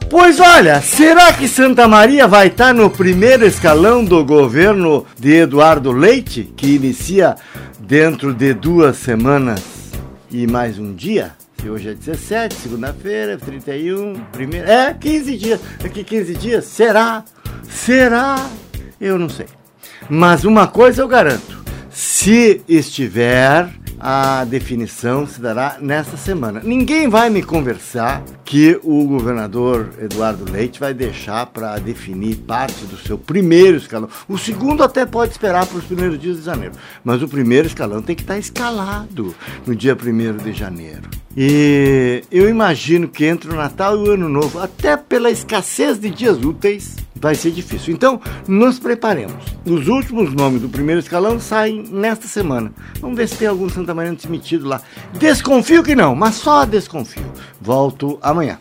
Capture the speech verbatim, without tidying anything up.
Pois olha, será que Santa Maria vai estar no primeiro escalão do governo de Eduardo Leite, que inicia dentro de duas semanas e mais um dia? Se hoje é dezessete, segunda-feira, trinta e um, primeiro... É, quinze dias. Daqui quinze dias, será? Será? Eu não sei. Mas uma coisa eu garanto, se estiver, a definição se dará nesta semana. Ninguém vai me conversar que o governador Eduardo Leite vai deixar para definir parte do seu primeiro escalão. O segundo até pode esperar para os primeiros dias de janeiro, mas o primeiro escalão tem que estar escalado no dia primeiro de janeiro. E eu imagino que entre o Natal e o Ano Novo, até pela escassez de dias úteis, vai ser difícil. Então, nos preparemos. Os últimos nomes do primeiro escalão saem nesta semana. Vamos ver se tem algum santamariano metido lá. Desconfio que não, mas só desconfio. Volto amanhã.